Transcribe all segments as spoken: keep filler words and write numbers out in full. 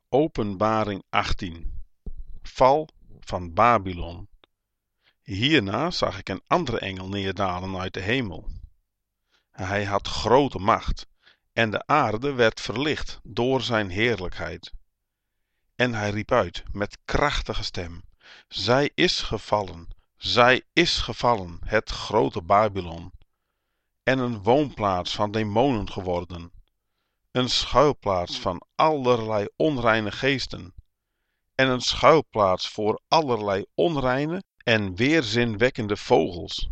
Openbaring achttien. Val van Babylon. Hierna zag ik een andere engel neerdalen uit de hemel. Hij had grote macht, en de aarde werd verlicht door zijn heerlijkheid. En hij riep uit met krachtige stem: Zij is gevallen, zij is gevallen, het grote Babylon, en een woonplaats van demonen geworden, een schuilplaats van allerlei onreine geesten, en een schuilplaats voor allerlei onreine en weerzinwekkende vogels.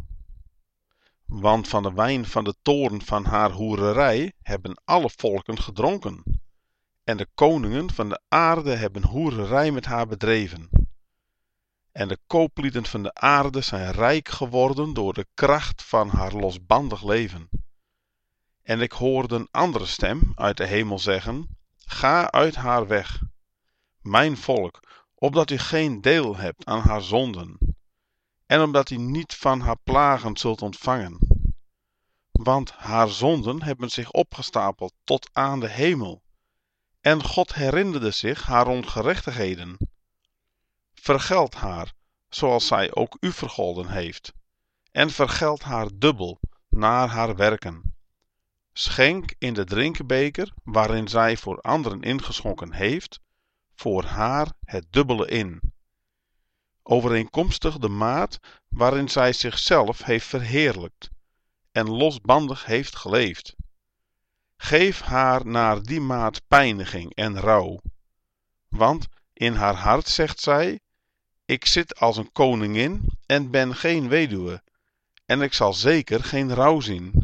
Want van de wijn van de toorn van haar hoererij hebben alle volken gedronken, en de koningen van de aarde hebben hoererij met haar bedreven. En de kooplieden van de aarde zijn rijk geworden door de kracht van haar losbandig leven. En ik hoorde een andere stem uit de hemel zeggen: Ga uit haar weg, mijn volk, opdat u geen deel hebt aan haar zonden, en omdat u niet van haar plagen zult ontvangen. Want haar zonden hebben zich opgestapeld tot aan de hemel, en God herinnerde zich haar ongerechtigheden. Vergeld haar, zoals zij ook u vergolden heeft, en vergeld haar dubbel naar haar werken. Schenk in de drinkbeker, waarin zij voor anderen ingeschonken heeft, voor haar het dubbele in, overeenkomstig de maat waarin zij zichzelf heeft verheerlijkt en losbandig heeft geleefd. Geef haar naar die maat pijniging en rouw, want in haar hart zegt zij: Ik zit als een koningin en ben geen weduwe, en ik zal zeker geen rouw zien.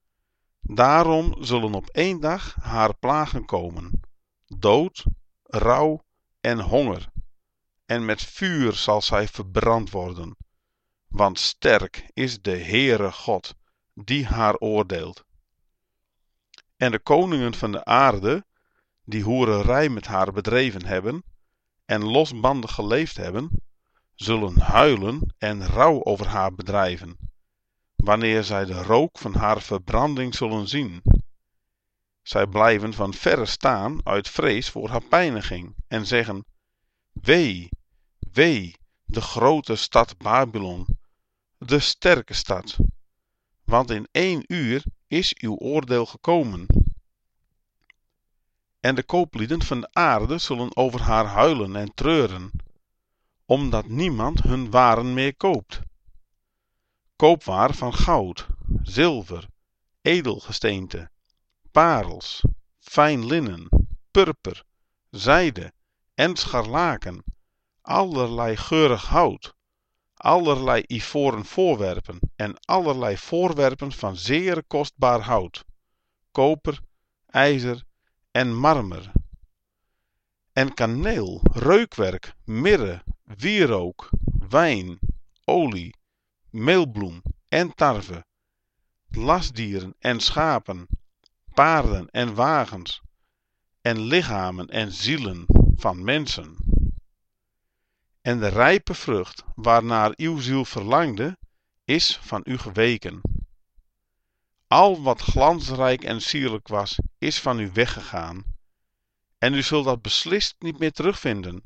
Daarom zullen op één dag haar plagen komen: dood, rouw en honger, en met vuur zal zij verbrand worden, want sterk is de Heere God, die haar oordeelt. En de koningen van de aarde, die hoererij met haar bedreven hebben en losbandig geleefd hebben, zullen huilen en rouw over haar bedrijven, wanneer zij de rook van haar verbranding zullen zien. Zij blijven van verre staan uit vrees voor haar pijniging en zeggen: Wee, wee, de grote stad Babylon, de sterke stad, want in één uur is uw oordeel gekomen. En de kooplieden van de aarde zullen over haar huilen en treuren, omdat niemand hun waren meer koopt. Koopwaar van goud, zilver, edelgesteente, parels, fijn linnen, purper, zijde en scharlaken, allerlei geurig hout, allerlei ivoren voorwerpen en allerlei voorwerpen van zeer kostbaar hout, koper, ijzer en marmer, en kaneel, reukwerk, mirre, wierook, wijn, olie, meelbloem en tarwe, lastdieren en schapen, paarden en wagens, en lichamen en zielen van mensen. En de rijpe vrucht, waarnaar uw ziel verlangde, is van u geweken. Al wat glansrijk en sierlijk was, is van u weggegaan, en u zult dat beslist niet meer terugvinden.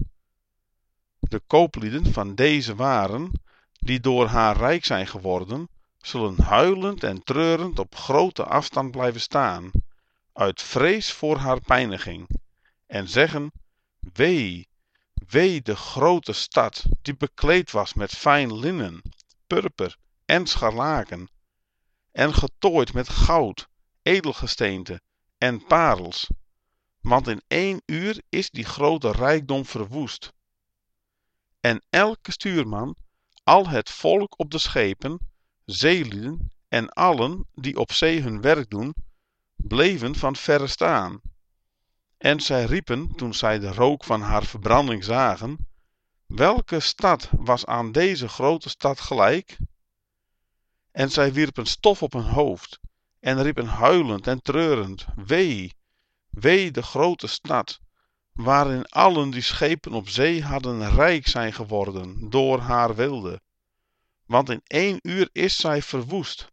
De kooplieden van deze waren, die door haar rijk zijn geworden, zullen huilend en treurend op grote afstand blijven staan, uit vrees voor haar pijniging, en zeggen: Wee, wee de grote stad, die bekleed was met fijn linnen, purper en scharlaken, en getooid met goud, edelgesteente en parels, want in één uur is die grote rijkdom verwoest. En elke stuurman, al het volk op de schepen, zeelieden en allen die op zee hun werk doen, bleven van verre staan. En zij riepen, toen zij de rook van haar verbranding zagen: Welke stad was aan deze grote stad gelijk? En zij wierpen stof op hun hoofd en riepen huilend en treurend: Wee, wee de grote stad, waarin allen die schepen op zee hadden rijk zijn geworden door haar wilde. Want in één uur is zij verwoest.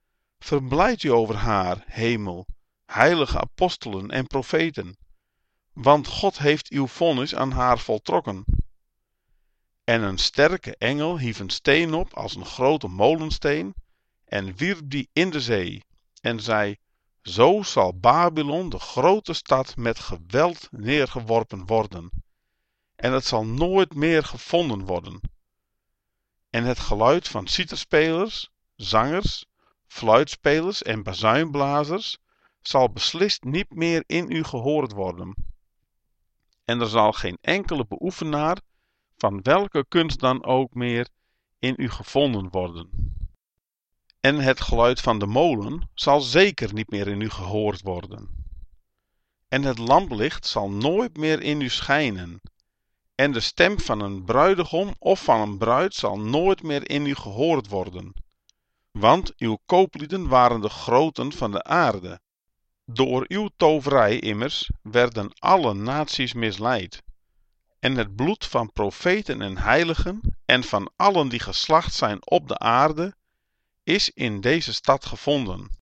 Verblijd u over haar, hemel, heilige apostelen en profeten, want God heeft uw vonnis aan haar voltrokken. En een sterke engel hief een steen op als een grote molensteen en wierp die in de zee en zei: Zo zal Babylon, de grote stad, met geweld neergeworpen worden. En het zal nooit meer gevonden worden. En het geluid van citerspelers, zangers, fluitspelers en bazuinblazers zal beslist niet meer in u gehoord worden. En er zal geen enkele beoefenaar van welke kunst dan ook meer in u gevonden worden. En het geluid van de molen zal zeker niet meer in u gehoord worden. En het lamplicht zal nooit meer in u schijnen. En de stem van een bruidegom of van een bruid zal nooit meer in u gehoord worden. Want uw kooplieden waren de groten van de aarde. Door uw toverij immers werden alle naties misleid. En het bloed van profeten en heiligen en van allen die geslacht zijn op de aarde is in deze stad gevonden.